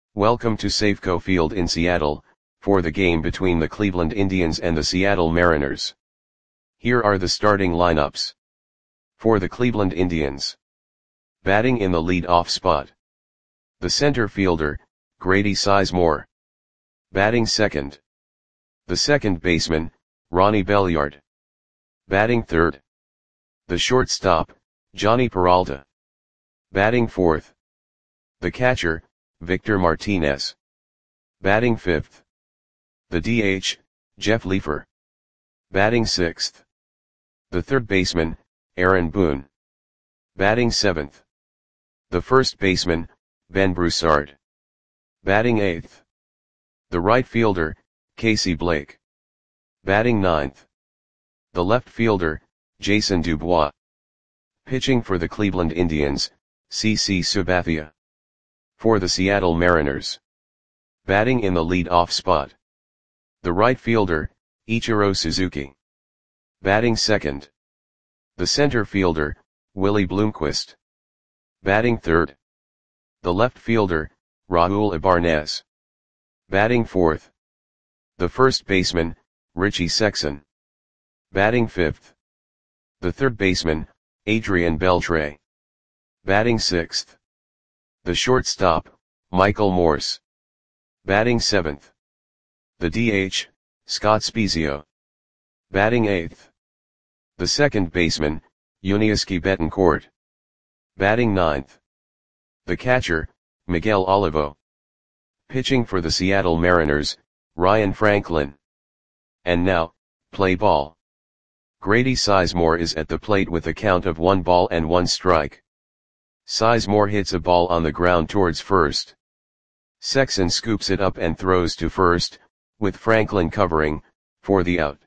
Welcome to Safeco Field in Seattle, for the game between the Cleveland Indians and the Seattle Mariners. Here are the starting lineups. For the Cleveland Indians. Batting in the lead-off spot. The center fielder, Grady Sizemore. Batting second. The second baseman, Ronnie Belliard. Batting third. The shortstop, Jhonny Peralta. Batting fourth. The catcher, Victor Martinez. Batting fifth. The DH, Jeff Leefer. Batting sixth. The third baseman, Aaron Boone. Batting seventh. The first baseman, Ben Broussard. Batting eighth. The right fielder, Casey Blake. Batting ninth. The left fielder, Jason Dubois. Pitching for the Cleveland Indians, CC Sabathia. For the Seattle Mariners. Batting in the lead-off spot. The right fielder, Ichiro Suzuki. Batting second. The center fielder, Willie Bloomquist. Batting third. The left fielder, Raul Ibanez. Batting fourth. The first baseman, Richie Sexson. Batting fifth. The third baseman, Adrian Beltre. Batting sixth. The shortstop, Michael Morse. Batting seventh. The DH, Scott Spiezio. Batting eighth. The second baseman, Yuniesky Betancourt. Batting ninth. The catcher, Miguel Olivo. Pitching for the Seattle Mariners, Ryan Franklin. And now, play ball. Grady Sizemore is at the plate with a count of 1 ball and 1 strike. Sizemore hits a ball on the ground towards first. Sexson scoops it up and throws to first, with Franklin covering, for the out.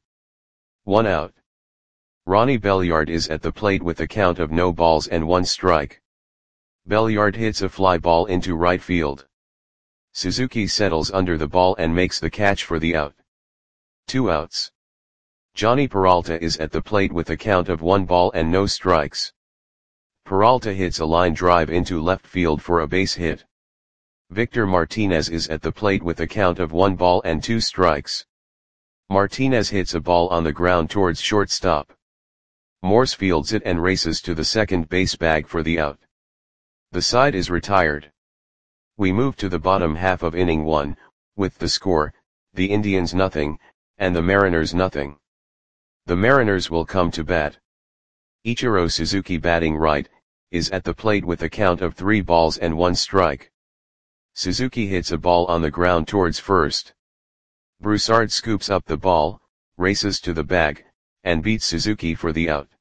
1 out. Ronnie Belliard is at the plate with a count of no balls and 1 strike. Belliard hits a fly ball into right field. Suzuki settles under the ball and makes the catch for the out. 2 outs. Jhonny Peralta is at the plate with a count of 1 ball and no strikes. Peralta hits a line drive into left field for a base hit. Victor Martinez is at the plate with a count of 1 ball and 2 strikes. Martinez hits a ball on the ground towards shortstop. Morse fields it and races to the second base bag for the out. The side is retired. We move to the bottom half of inning 1, with the score, the Indians nothing, and the Mariners nothing. The Mariners will come to bat. Ichiro Suzuki batting right, is at the plate with a count of 3 balls and 1 strike. Suzuki hits a ball on the ground towards first. Broussard scoops up the ball, races to the bag, and beats Suzuki for the out.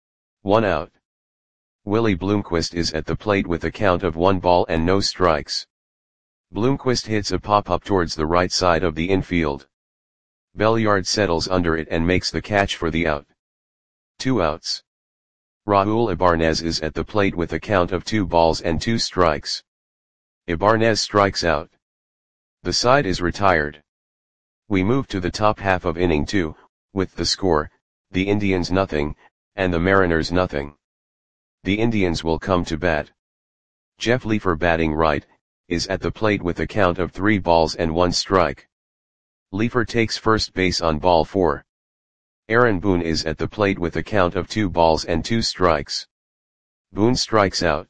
1 out. Willie Bloomquist is at the plate with a count of 1 ball and no strikes. Bloomquist hits a pop-up towards the right side of the infield. Belliard settles under it and makes the catch for the out. 2 outs. Raul Ibanez is at the plate with a count of 2 balls and 2 strikes. Ibanez strikes out. The side is retired. We move to the top half of inning 2, with the score, the Indians nothing, and the Mariners nothing. The Indians will come to bat. Jeff Leefer batting right, is at the plate with a count of 3 balls and 1 strike. Leefer takes first base on ball 4. Aaron Boone is at the plate with a count of 2 balls and 2 strikes. Boone strikes out.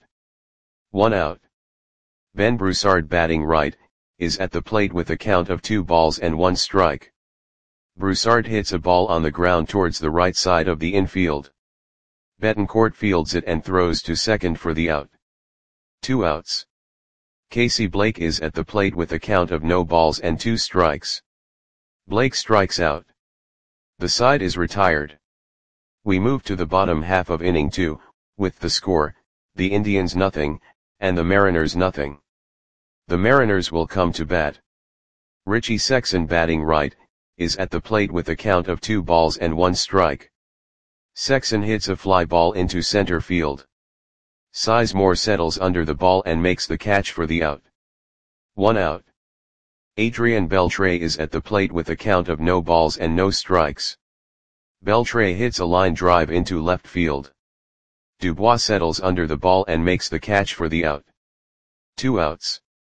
1 out. Ben Broussard batting right, is at the plate with a count of 2 balls and 1 strike. Broussard hits a ball on the ground towards the right side of the infield. Betancourt fields it and throws to second for the out. 2 outs. Casey Blake is at the plate with a count of no balls and 2 strikes. Blake strikes out. The side is retired. We move to the bottom half of inning 2, with the score, the Indians nothing, and the Mariners nothing. The Mariners will come to bat. Richie Sexson batting right, is at the plate with a count of 2 balls and 1 strike. Sexson hits a fly ball into center field. Sizemore settles under the ball and makes the catch for the out. 1 out. Adrian Beltre is at the plate with a count of no balls and no strikes. Beltre hits a line drive into left field. Dubois settles under the ball and makes the catch for the out. 2 outs.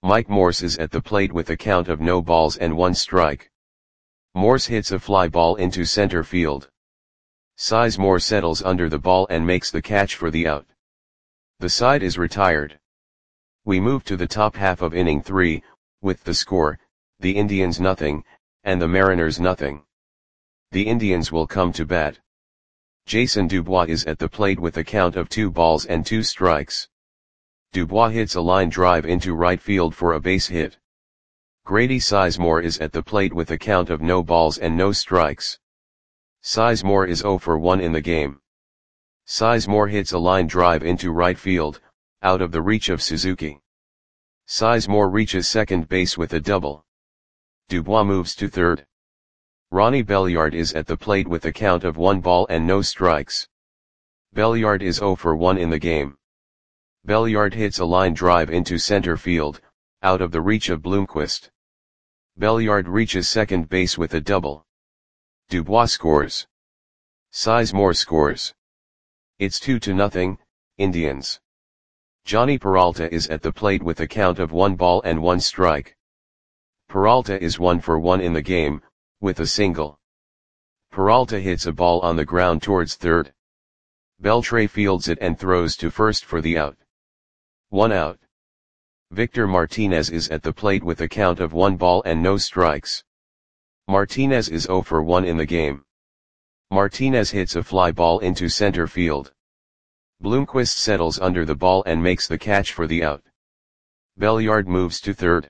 Mike Morse is at the plate with a count of no balls and 1 strike. Morse hits a fly ball into center field. Sizemore settles under the ball and makes the catch for the out. The side is retired. We move to the top half of inning 3, with the score, the Indians nothing, and the Mariners nothing. The Indians will come to bat. Jason Dubois is at the plate with a count of 2 balls and 2 strikes. Dubois hits a line drive into right field for a base hit. Grady Sizemore is at the plate with a count of no balls and no strikes. Sizemore is 0 for 1 in the game. Sizemore hits a line drive into right field, out of the reach of Suzuki. Sizemore reaches second base with a double. Dubois moves to third. Ronnie Belliard is at the plate with a count of 1 ball and no strikes. Belliard is 0 for 1 in the game. Belliard hits a line drive into center field, out of the reach of Bloomquist. Belliard reaches second base with a double. Dubois scores. Sizemore scores. It's 2-0, Indians. Johnny Peralta is at the plate with a count of 1 ball and 1 strike. Peralta is 1 for 1 in the game, with a single. Peralta hits a ball on the ground towards third. Beltre fields it and throws to first for the out. 1 out. Victor Martinez is at the plate with a count of 1 ball and no strikes. Martinez is 0 for 1 in the game. Martinez hits a fly ball into center field. Bloomquist settles under the ball and makes the catch for the out. Belliard moves to third.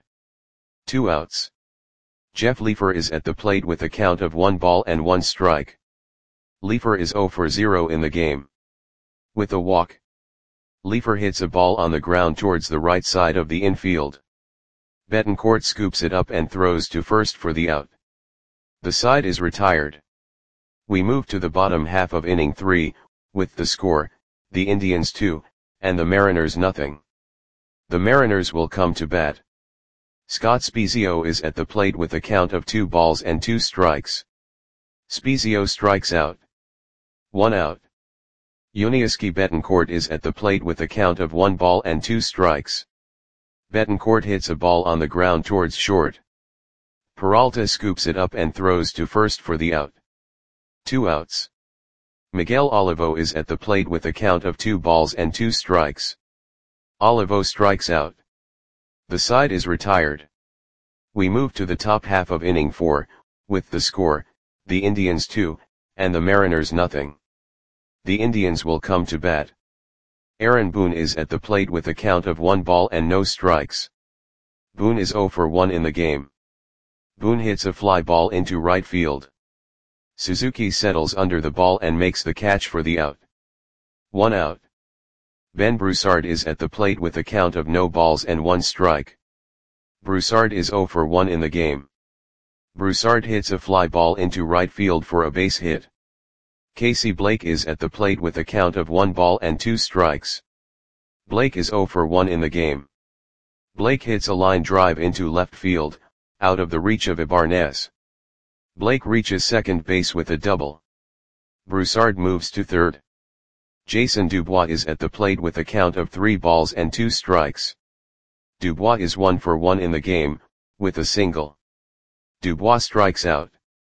2 outs. Jeff Leefer is at the plate with a count of 1 ball and 1 strike. Leefer is 0 for 0 in the game. With a walk, Leefer hits a ball on the ground towards the right side of the infield. Betancourt scoops it up and throws to first for the out. The side is retired. We move to the bottom half of inning 3, with the score, the Indians 2, and the Mariners nothing. The Mariners will come to bat. Scott Spiezio is at the plate with a count of 2 balls and 2 strikes. Spiezio strikes out. 1 out. Yuniesky Betancourt is at the plate with a count of 1 ball and 2 strikes. Betancourt hits a ball on the ground towards short. Peralta scoops it up and throws to first for the out. 2 outs. Miguel Olivo is at the plate with a count of 2 balls and 2 strikes. Olivo strikes out. The side is retired. We move to the top half of inning 4, with the score, the Indians 2, and the Mariners nothing. The Indians will come to bat. Aaron Boone is at the plate with a count of 1 ball and no strikes. Boone is 0 for 1 in the game. Boone hits a fly ball into right field. Suzuki settles under the ball and makes the catch for the out. 1 out. Ben Broussard is at the plate with a count of no balls and 1 strike. Broussard is 0 for 1 in the game. Broussard hits a fly ball into right field for a base hit. Casey Blake is at the plate with a count of 1 ball and 2 strikes. Blake is 0 for 1 in the game. Blake hits a line drive into left field, out of the reach of Ibanez. Blake reaches second base with a double. Broussard moves to third. Jason Dubois is at the plate with a count of 3 balls and 2 strikes. Dubois is 1 for 1 in the game, with a single. Dubois strikes out.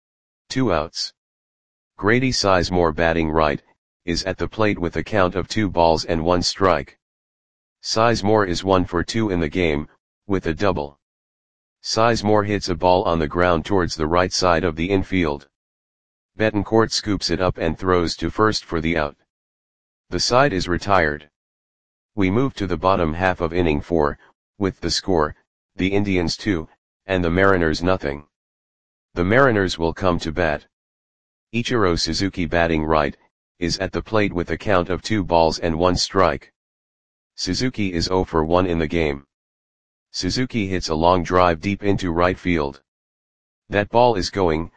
2 outs. Grady Sizemore batting right, is at the plate with a count of 2 balls and 1 strike. Sizemore is 1 for 2 in the game, with a double. Sizemore hits a ball on the ground towards the right side of the infield. Betancourt scoops it up and throws to first for the out. The side is retired. We move to the bottom half of inning 4, with the score, the Indians 2, and the Mariners nothing. The Mariners will come to bat. Ichiro Suzuki batting right, is at the plate with a count of 2 balls and 1 strike. Suzuki is 0 for 1 in the game. Suzuki hits a long drive deep into right field. That ball is gone.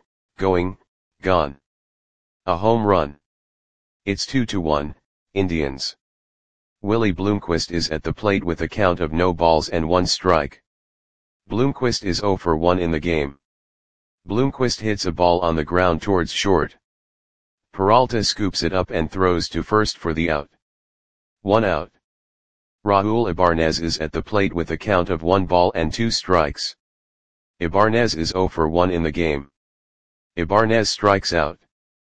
A home run. It's 2-1, Indians. Willie Bloomquist is at the plate with a count of no balls and 1 strike. Bloomquist is 0 for 1 in the game. Bloomquist hits a ball on the ground towards short. Peralta scoops it up and throws to first for the out. 1 out. Raul Ibarnez is at the plate with a count of 1 ball and 2 strikes. Ibarnez is 0 for 1 in the game. Ibarnez strikes out.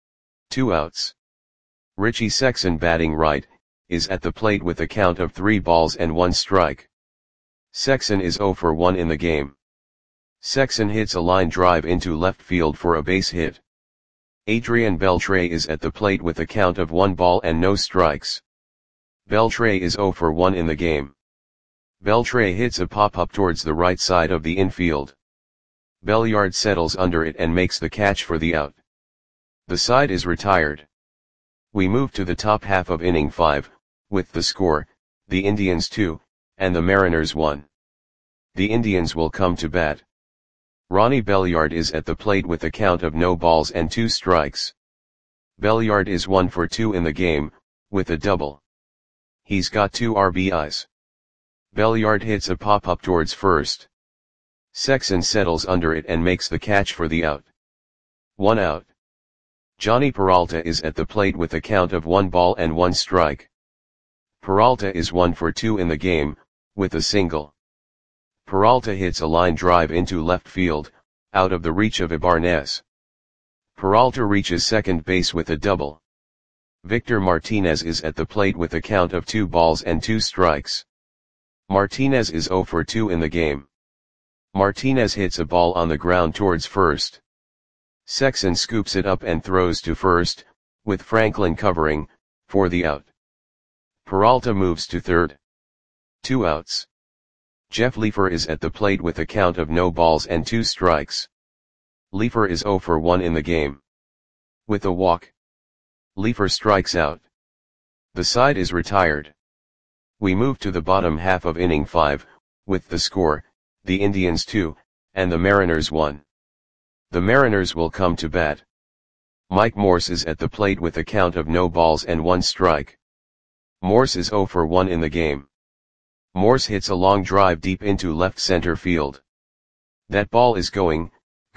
2 outs. Richie Sexson, batting right, is at the plate with a count of 3 balls and 1 strike. Sexson is 0 for 1 in the game. Sexson hits a line drive into left field for a base hit. Adrian Beltre is at the plate with a count of 1 ball and no strikes. Beltre is 0 for 1 in the game. Beltre hits a pop-up towards the right side of the infield. Belliard settles under it and makes the catch for the out. The side is retired. We move to the top half of inning 5, with the score, the Indians 2, and the Mariners 1. The Indians will come to bat. Ronnie Belliard is at the plate with a count of no balls and 2 strikes. Belliard is 1 for 2 in the game, with a double. He's got 2 RBIs. Belliard hits a pop-up towards first. Sexson settles under it and makes the catch for the out. 1 out. Johnny Peralta is at the plate with a count of 1 ball and 1 strike. Peralta is 1 for 2 in the game, with a single. Peralta hits a line drive into left field, out of the reach of Ibarnez. Peralta reaches second base with a double. Victor Martinez is at the plate with a count of 2 balls and 2 strikes. Martinez is 0 for 2 in the game. Martinez hits a ball on the ground towards first. Sexson scoops it up and throws to first, with Franklin covering, for the out. Peralta moves to third. 2 outs. Jeff Leefer is at the plate with a count of no balls and 2 strikes. Leefer is 0 for 1 in the game. With a walk, Leefer strikes out. The side is retired. We move to the bottom half of inning 5, with the score, the Indians 2, and the Mariners 1. The Mariners will come to bat. Mike Morse is at the plate with a count of no balls and 1 strike. Morse is 0 for 1 in the game. Morse hits a long drive deep into left center field. That ball is going,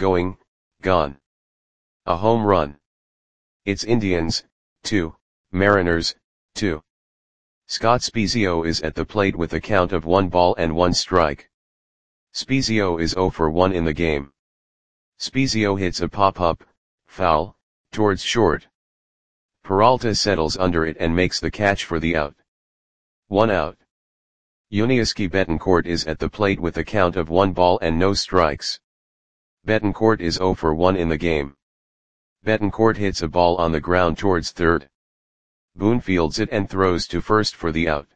gone. A home run. It's Indians, 2, Mariners, 2. Scott Spiezio is at the plate with a count of 1 ball and 1 strike. Spiezio is 0 for 1 in the game. Spiezio hits a pop-up, foul, towards short. Peralta settles under it and makes the catch for the out. 1 out. Yuniesky Betancourt is at the plate with a count of 1 ball and no strikes. Betancourt is 0 for 1 in the game. Betancourt hits a ball on the ground towards third. Boone fields it and throws to first for the out.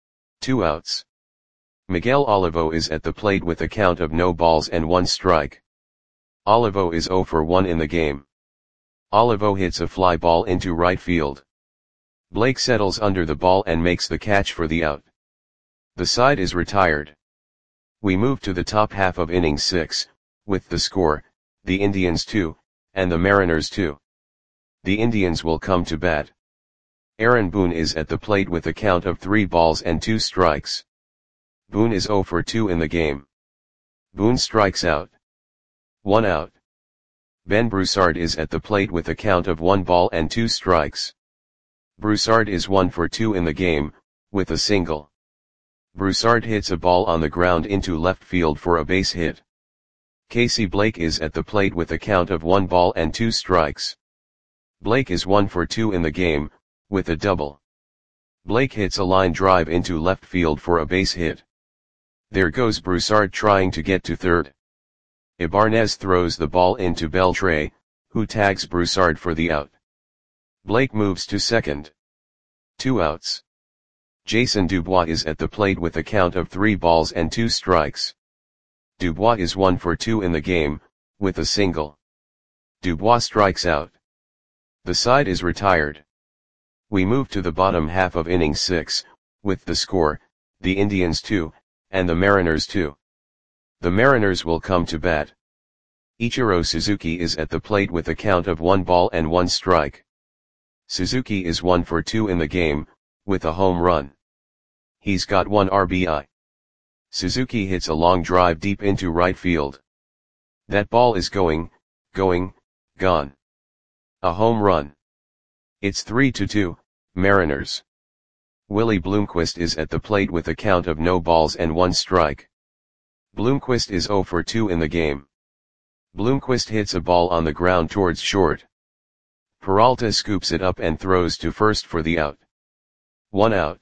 2 outs. Miguel Olivo is at the plate with a count of no balls and 1 strike. Olivo is 0 for 1 in the game. Olivo hits a fly ball into right field. Blake settles under the ball and makes the catch for the out. The side is retired. We move to the top half of inning 6, with the score, the Indians 2, and the Mariners 2. The Indians will come to bat. Aaron Boone is at the plate with a count of 3 balls and 2 strikes. Boone is 0 for 2 in the game. Boone strikes out. 1 out. Ben Broussard is at the plate with a count of 1 ball and 2 strikes. Broussard is 1 for 2 in the game, with a single. Broussard hits a ball on the ground into left field for a base hit. Casey Blake is at the plate with a count of 1 ball and 2 strikes. Blake is 1 for 2 in the game, with a double. Blake hits a line drive into left field for a base hit. There goes Broussard trying to get to third. Ibarnez throws the ball into Beltre, who tags Broussard for the out. Blake moves to second. 2 outs. Jason Dubois is at the plate with a count of 3 balls and 2 strikes. Dubois is 1 for 2 in the game, with a single. Dubois strikes out. The side is retired. We move to the bottom half of inning 6, with the score, the Indians 2, and the Mariners 2. The Mariners will come to bat. Ichiro Suzuki is at the plate with a count of 1 ball and 1 strike. Suzuki is 1 for 2 in the game, with a home run. He's got 1 RBI. Suzuki hits a long drive deep into right field. That ball is going, gone. A home run. It's 3-2, Mariners. Willie Bloomquist is at the plate with a count of no balls and 1 strike. Bloomquist is 0 for 2 in the game. Bloomquist hits a ball on the ground towards short. Peralta scoops it up and throws to first for the out. 1 out.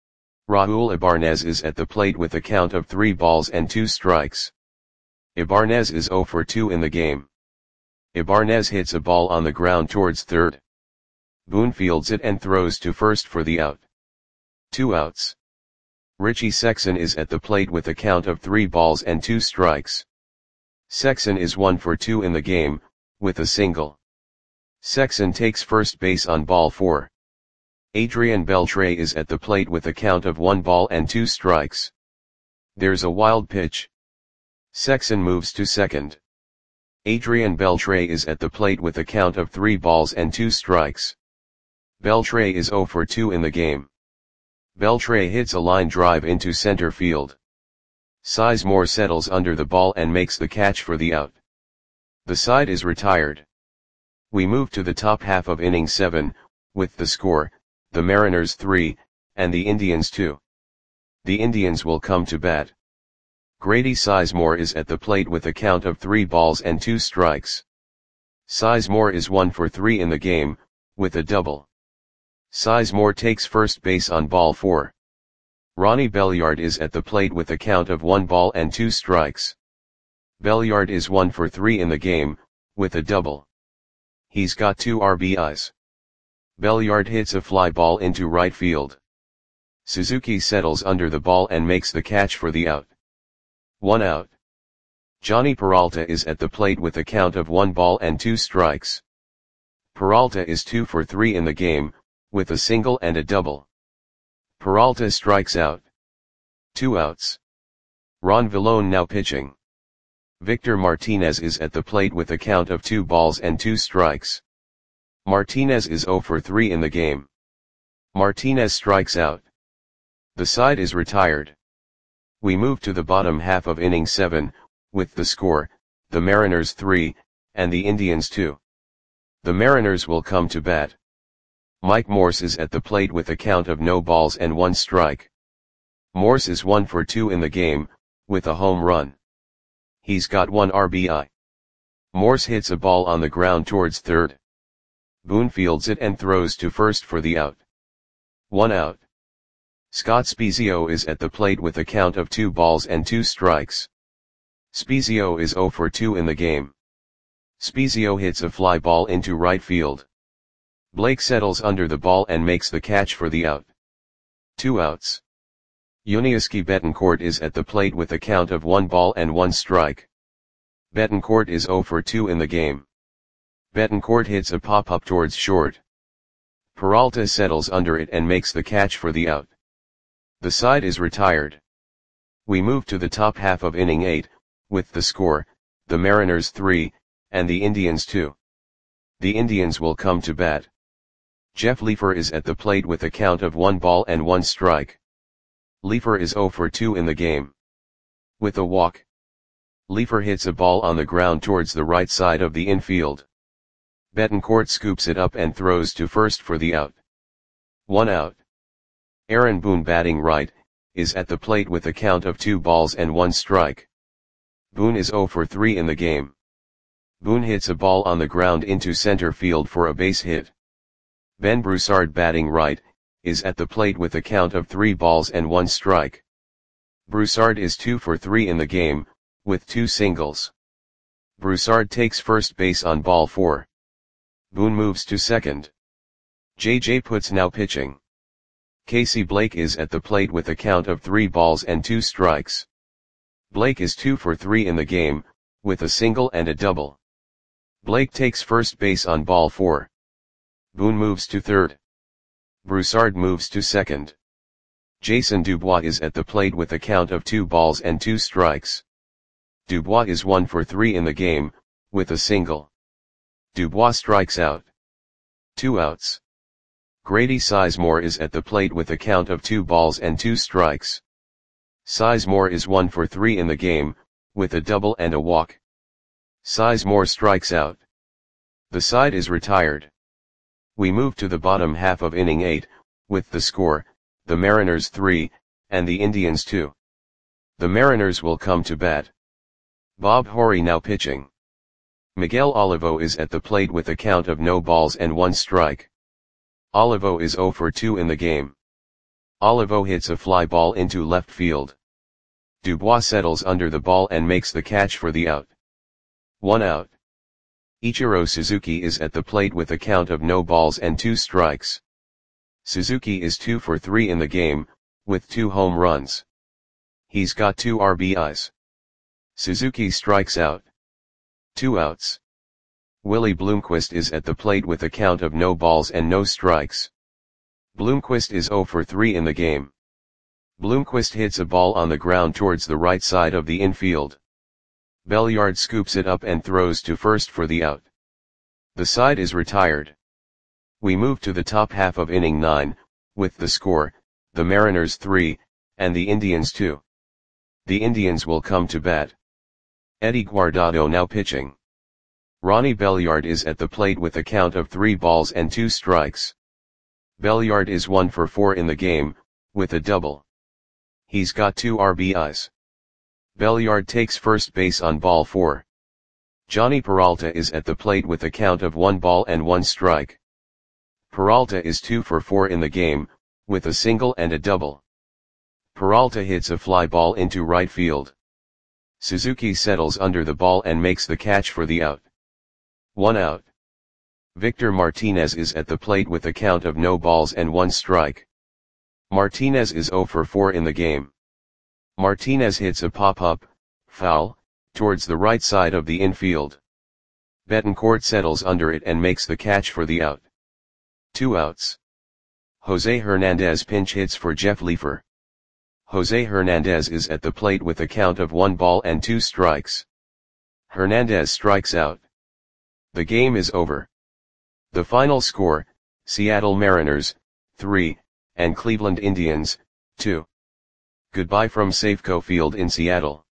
Raul Ibarnez is at the plate with a count of 3 balls and 2 strikes. Ibarnez is 0 for 2 in the game. Ibarnez hits a ball on the ground towards third. Boone fields it and throws to first for the out. 2 outs. Richie Sexson is at the plate with a count of 3 balls and 2 strikes. Sexson is 1 for 2 in the game, with a single. Sexson takes first base on ball 4. Adrian Beltre is at the plate with a count of 1 ball and 2 strikes. There's a wild pitch. Sexson moves to second. Adrian Beltre is at the plate with a count of 3 balls and 2 strikes. Beltre is 0 for 2 in the game. Beltre hits a line drive into center field. Sizemore settles under the ball and makes the catch for the out. The side is retired. We move to the top half of inning 7, with the score, the Mariners 3, and the Indians 2. The Indians will come to bat. Grady Sizemore is at the plate with a count of 3 balls and 2 strikes. Sizemore is 1 for 3 in the game, with a double. Sizemore takes first base on ball 4. Ronnie Belliard is at the plate with a count of 1 ball and 2 strikes. Belliard is 1 for 3 in the game, with a double. He's got 2 RBIs. Belliard hits a fly ball into right field. Suzuki settles under the ball and makes the catch for the out. 1 out. Johnny Peralta is at the plate with a count of 1 ball and 2 strikes. Peralta is 2 for 3 in the game, with a single and a double. Peralta strikes out. 2 outs. Ron Villone now pitching. Victor Martinez is at the plate with a count of 2 balls and 2 strikes. Martinez is 0 for 3 in the game. Martinez strikes out. The side is retired. We move to the bottom half of inning 7, with the score, the Mariners 3, and the Indians 2. The Mariners will come to bat. Mike Morse is at the plate with a count of no balls and 1 strike. Morse is 1 for 2 in the game, with a home run. He's got 1 RBI. Morse hits a ball on the ground towards third. Boone fields it and throws to first for the out. 1 out. Scott Spiezio is at the plate with a count of 2 balls and 2 strikes. Spiezio is 0 for 2 in the game. Spiezio hits a fly ball into right field. Blake settles under the ball and makes the catch for the out. 2 outs. Yuniesky Betancourt is at the plate with a count of 1 ball and 1 strike. Betancourt is 0 for 2 in the game. Betancourt hits a pop-up towards short. Peralta settles under it and makes the catch for the out. The side is retired. We move to the top half of inning 8, with the score, the Mariners 3, and the Indians 2. The Indians will come to bat. Jeff Leefer is at the plate with a count of 1 ball and 1 strike. Leefer is 0 for 2 in the game. With a walk. Leefer hits a ball on the ground towards the right side of the infield. Betancourt scoops it up and throws to first for the out. 1 out. Aaron Boone, batting right, is at the plate with a count of 2 balls and 1 strike. Boone is 0 for 3 in the game. Boone hits a ball on the ground into center field for a base hit. Ben Broussard, batting right, is at the plate with a count of 3 balls and 1 strike. Broussard is 2 for 3 in the game, with 2 singles. Broussard takes first base on ball 4. Boone moves to second. J.J. Putz now pitching. Casey Blake is at the plate with a count of 3 balls and 2 strikes. Blake is 2 for 3 in the game, with a single and a double. Blake takes first base on ball 4. Boone moves to third. Broussard moves to second. Jason Dubois is at the plate with a count of 2 balls and 2 strikes. Dubois is 1 for 3 in the game, with a single. Dubois strikes out. 2 outs. Grady Sizemore is at the plate with a count of 2 balls and 2 strikes. Sizemore is 1 for 3 in the game, with a double and a walk. Sizemore strikes out. The side is retired. We move to the bottom half of inning 8, with the score, the Mariners 3, and the Indians 2. The Mariners will come to bat. Bob Horry now pitching. Miguel Olivo is at the plate with a count of no balls and 1 strike. Olivo is 0 for 2 in the game. Olivo hits a fly ball into left field. Dubois settles under the ball and makes the catch for the out. 1 out. Ichiro Suzuki is at the plate with a count of no balls and 2 strikes. Suzuki is 2 for 3 in the game, with 2 home runs. He's got 2 RBIs. Suzuki strikes out. 2 outs. Willie Bloomquist is at the plate with a count of no balls and no strikes. Bloomquist is 0 for 3 in the game. Bloomquist hits a ball on the ground towards the right side of the infield. Belliard scoops it up and throws to first for the out. The side is retired. We move to the top half of inning 9, with the score, the Mariners 3, and the Indians 2. The Indians will come to bat. Eddie Guardado now pitching. Ronnie Belliard is at the plate with a count of 3 balls and 2 strikes. Belliard is 1 for 4 in the game, with a double. He's got 2 RBIs. Belliard takes first base on ball 4. Johnny Peralta is at the plate with a count of 1 ball and 1 strike. Peralta is 2 for 4 in the game, with a single and a double. Peralta hits a fly ball into right field. Suzuki settles under the ball and makes the catch for the out. 1 out. Victor Martinez is at the plate with a count of no balls and 1 strike. Martinez is 0 for 4 in the game. Martinez hits a pop-up, foul, towards the right side of the infield. Betancourt settles under it and makes the catch for the out. 2 outs. Jose Hernandez pinch hits for Jeff Leefer. Jose Hernandez is at the plate with a count of 1 ball and 2 strikes. Hernandez strikes out. The game is over. The final score, Seattle Mariners, 3, and Cleveland Indians, 2. Goodbye from Safeco Field in Seattle.